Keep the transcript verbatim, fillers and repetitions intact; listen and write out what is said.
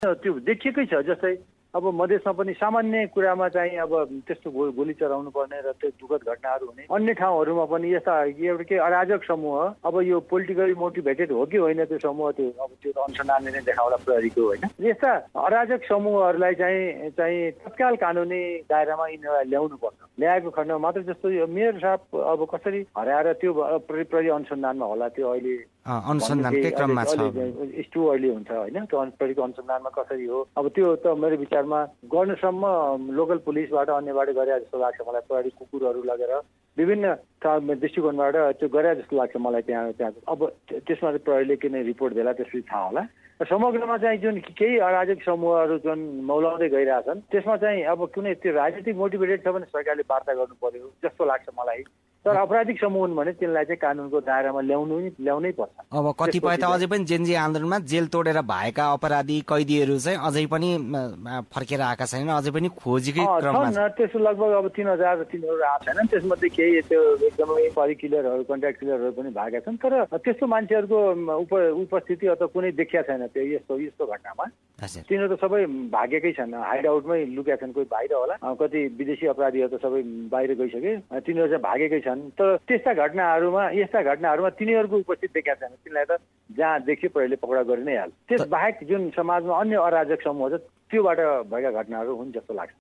त्यो देखिएकै छ। जस्तै अब मधेसमा पनि सामान्य कुरामा चाहिँ अब त्यस्तो गोली चलाउनु पर्ने र त्यो दुःखद घटनाहरू हुने, अन्य ठाउँहरूमा पनि यस्ता एउटा के अराजक समूह, अब यो पोलिटिकली मोटिभेटेड हो कि होइन त्यो समूह, त्यो अब त्यो अनुसन्धानले नै देखाउला प्रहरीको होइन। यस्ता अराजक समूहहरूलाई चाहिँ चाहिँ तत्काल कानुनी दायरामा यिनीहरूलाई ल्याउनु पर्छ। ल्याएको खण्डमा मात्र, जस्तो यो मेयर साहब अब कसरी हराएर त्यो प्रहरी अनुसन्धानमा होला, त्यो अहिले अनुसन्धानकै क्रममा छ, टु अर्ली हुन्छ होइन। त्यो प्रहरीको अनुसन्धानमा कसरी हो, अब त्यो त मेरो विचारमा गर्नुसम्म लोकल पुलिसबाट अन्यबाट गरे जस्तो लाग्छ मलाई। प्रहरी कुकुरहरू लगेर विभिन्न दृष्टिकोणबाट त्यो गरे जस्तो लाग्छ मलाई त्यहाँ त्यहाँ अब त्यसमा चाहिँ प्रहरीले किन रिपोर्ट देला त्यसपछि थाहा होला। समग्रमा चाहिँ जुन केही अराजक समूहहरू जुन मौलाउँदै गइरहेछन् त्यसमा चाहिँ अब कुनै त्यो राजनीतिक मोटिभेटेड छ भने सरकारले वार्ता गर्नु पर्यो जस्तो लाग्छ मलाई। तर अपराधिक समूह हुन् भने तिनलाई चाहिँ कानुनको दायरामा ल्याउनु ल्याउनै पर्छ। अब कतिपय त अझै पनि जेनजी आन्दोलनमा जेल तोडेर भएका अपराधी कैदीहरू चाहिँ अझै पनि फर्केर आएका छैनन्, अझै पनि खोजीकै क्रममा छन्। त्यसो लगभग अब तीन हजार तिनीहरू आएको छैनन्। त्यसमध्ये केही त्यो एकदमै परि किलरहरू, कन्ट्राक्ट किलरहरू पनि भागेका छन्। तर त्यस्तो मान्छेहरूको उप उपस्थिति अथवा कुनै देखिया छैन त्यो यस्तो यस्तो घटनामा। तिनीहरू त सबै भागेकै छन्, हाइड आउटमै लुकेका छन्। कोही बाहिर होला, कति विदेशी अपराधीहरू त सबै बाहिर गइसके, तिनीहरू चाहिँ भागेकै छन्। तर त्यस्ता घटनाहरूमा यस्ता घटनाहरूमा तिनीहरूको उपस्थित देखिया छैन। तिनीलाई त जहाँ देखियो प्रहरीले पक्राउ गरि नै हाल्छ। त्यस बाहेक जुन समाजमा अन्य अराजक समूह छ त्योबाट भएका घटनाहरू हुन् जस्तो लाग्छ।